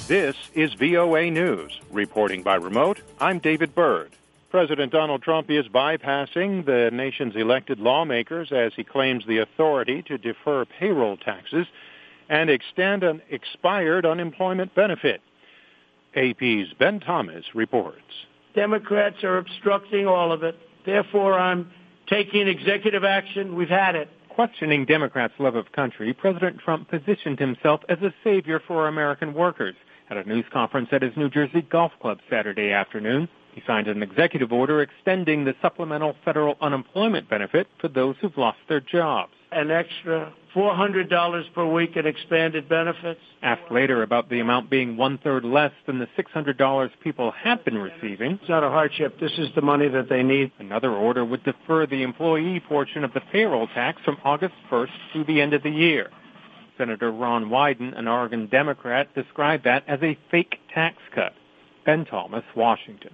This is VOA News. Reporting by remote, I'm David Byrd. President Donald Trump is bypassing the nation's elected lawmakers as he claims the authority to defer payroll taxes and extend an expired unemployment benefit. AP's Ben Thomas reports. Democrats are obstructing all of it. Therefore, I'm taking executive action. We've had it. Questioning Democrats' love of country, President Trump positioned himself as a savior for American workers. At a news conference at his New Jersey golf club Saturday afternoon, he signed an executive order extending the supplemental federal unemployment benefit for those who've lost their jobs. An extra $400 per week in expanded benefits. Asked later about the amount being one-third less than the $600 people had been receiving. It's not a hardship. This is the money that they need. Another order would defer the employee portion of the payroll tax from August 1st through the end of the year. Senator Ron Wyden, an Oregon Democrat, described that as a fake tax cut. Ben Thomas, Washington.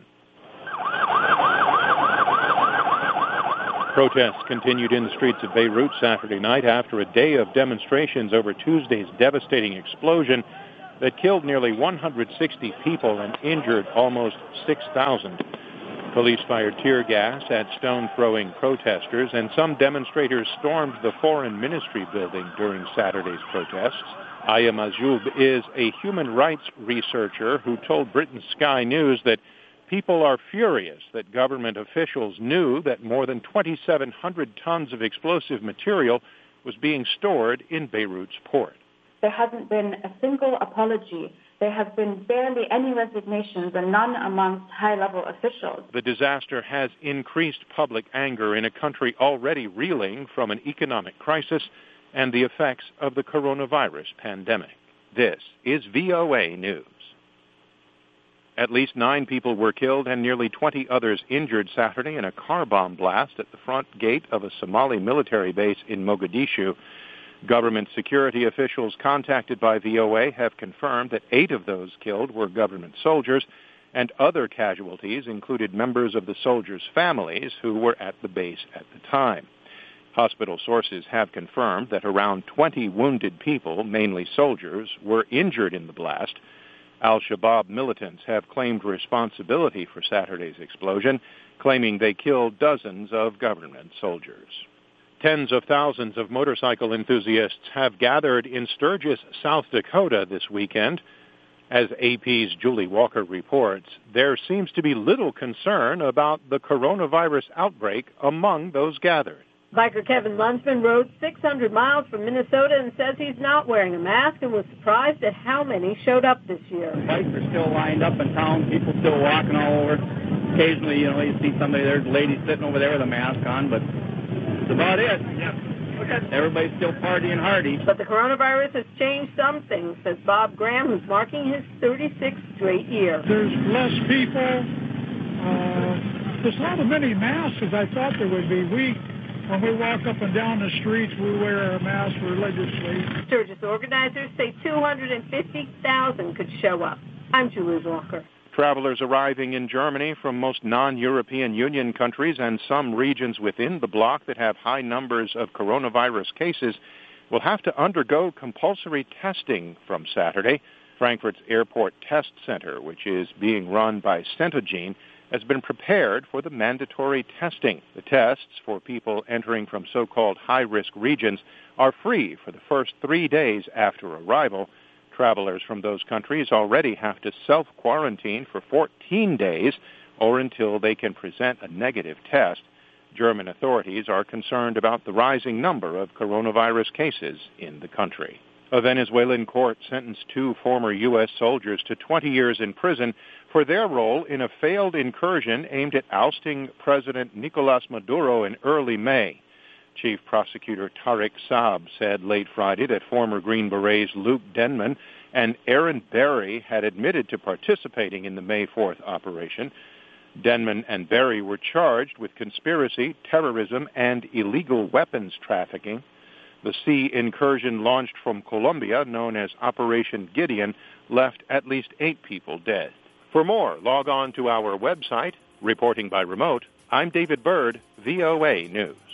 Protests continued in the streets of Beirut Saturday night after a day of demonstrations over Tuesday's devastating explosion that killed nearly 160 people and injured almost 6,000. Police fired tear gas at stone-throwing protesters, and some demonstrators stormed the Foreign Ministry building during Saturday's protests. Aya Mazoub is a human rights researcher who told Britain's Sky News that people are furious that government officials knew that more than 2,700 tons of explosive material was being stored in Beirut's port. There hasn't been a single apology. There have been barely any resignations, and none amongst high-level officials. The disaster has increased public anger in a country already reeling from an economic crisis and the effects of the coronavirus pandemic. This is VOA News. At least 9 people were killed and nearly 20 others injured Saturday in a car bomb blast at the front gate of a Somali military base in Mogadishu. Government security officials contacted by VOA have confirmed that 8 of those killed were government soldiers, and other casualties included members of the soldiers' families who were at the base at the time. Hospital sources have confirmed that around 20 wounded people, mainly soldiers, were injured in the blast. Al-Shabaab militants have claimed responsibility for Saturday's explosion, claiming they killed dozens of government soldiers. Tens of thousands of motorcycle enthusiasts have gathered in Sturgis, South Dakota this weekend. As AP's Julie Walker reports, there seems to be little concern about the coronavirus outbreak among those gathered. Biker Kevin Lunsman rode 600 miles from Minnesota and says he's not wearing a mask and was surprised at how many showed up this year. Bikes are still lined up in town, people still walking all over. Occasionally, you see somebody, there's a lady sitting over there with a mask on, but that's about it. Yeah. Okay. Everybody's still partying hardy. But the coronavirus has changed some things, says Bob Graham, who's marking his 36th straight year. There's less people. There's not as many masks as I thought there would be. When we walk up and down the streets, we wear our masks religiously. Sturgis organizers say 250,000 could show up. I'm Julie Walker. Travelers arriving in Germany from most non-European Union countries and some regions within the bloc that have high numbers of coronavirus cases will have to undergo compulsory testing from Saturday. Frankfurt's Airport Test Center, which is being run by Centogene, has been prepared for the mandatory testing. The tests for people entering from so-called high-risk regions are free for the first 3 days after arrival. Travelers from those countries already have to self-quarantine for 14 days or until they can present a negative test. German authorities are concerned about the rising number of coronavirus cases in the country. A Venezuelan court sentenced 2 former U.S. soldiers to 20 years in prison for their role in a failed incursion aimed at ousting President Nicolas Maduro in early May. Chief Prosecutor Tariq Saab said late Friday that former Green Berets Luke Denman and Aaron Berry had admitted to participating in the May 4th operation. Denman and Berry were charged with conspiracy, terrorism, and illegal weapons trafficking. The sea incursion launched from Colombia, known as Operation Gideon, left at least 8 people dead. For more, log on to our website. Reporting by remote, I'm David Byrd, VOA News.